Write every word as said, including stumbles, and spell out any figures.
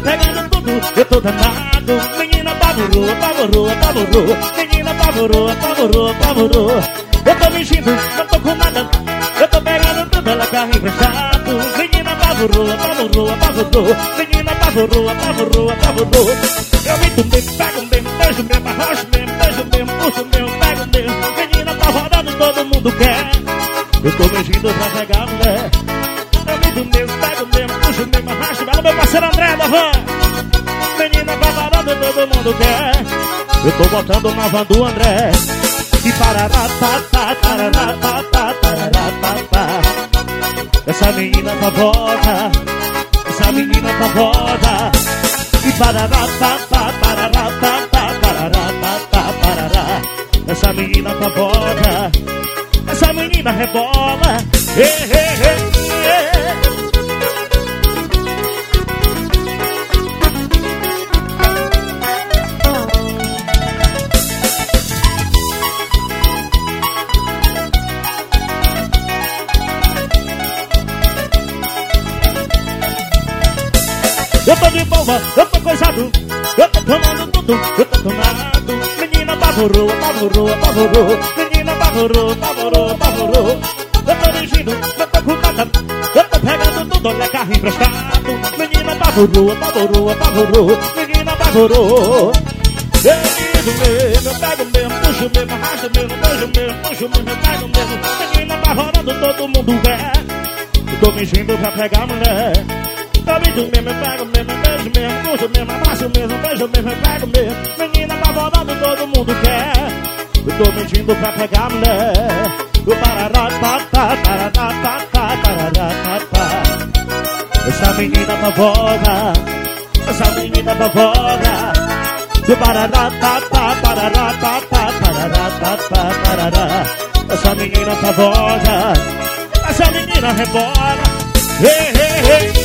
pegando tudo, eu tô danado. Menina apavorou, apavorou, apavorou. Menina apavorou, apavorou, apavorou. Eu tô mentindo, não tô com nada. Eu tô pegando tudo, ela carro emprestado. Menina apavorou, apavorou, apavorou. Menina apavorou, apavorou, apavorou. Eu minto mesmo, pego mesmo, beijo mesmo, arrocho mesmo, beijo mesmo, puxo mesmo, pego mesmo. Menina tá rodando, todo mundo quer. Eu tô mentindo pra pegar a mulher. Eu minto mesmo, pego mesmo, puxo mesmo, arrocho mesmo. Meu parceiro André da van. Menina tá rodando, todo mundo quer. Eu tô botando na van do André. E parará, tá, tá, tarará, tá, tá, tarará, tá, tá. Essa menina tá foda. Essa menina tá foda. E parará, tá, tá, tarará, tá, tá, tarará, tá, tá, tarará. Essa menina tá foda. Essa menina rebola. Ei, ei, ei, ei. Eu tô de boa, eu tô coisado. Eu tô tomando tudo, eu tô tomado. Menina apavorou, apavorou, apavorou. Menina apavorou, apavorou, apavorou. Eu tô dirigindo, eu tô com nada. Eu tô pegando tudo, olha carro emprestado. Menina apavorou, apavorou, apavorou. Menina apavorou. Eu ligo mesmo, eu pego mesmo, puxo mesmo, arrasto mesmo, beijo mesmo, puxo mesmo, eu pego mesmo. Menina apavorando, todo mundo quer. Eu tô mentindo pra pegar a mulher. Eu minto mesmo, eu pego mesmo, beijo mesmo, puxo mesmo, abraço mesmo, beijo mesmo, eu pego mesmo. Menina apavorando, todo mundo quer. Eu tô mentindo pra pegar a mulher. O parará, tá, tá, tarará, tá, tá, tarará, tá, tá. Essa menina tá foda. Essa menina tá foda. O parará, tá, tá, tarará, tá, tá, tarará, tá, tá, tarará. Essa menina tá foda. Essa menina rebola. Ei, ei, ei.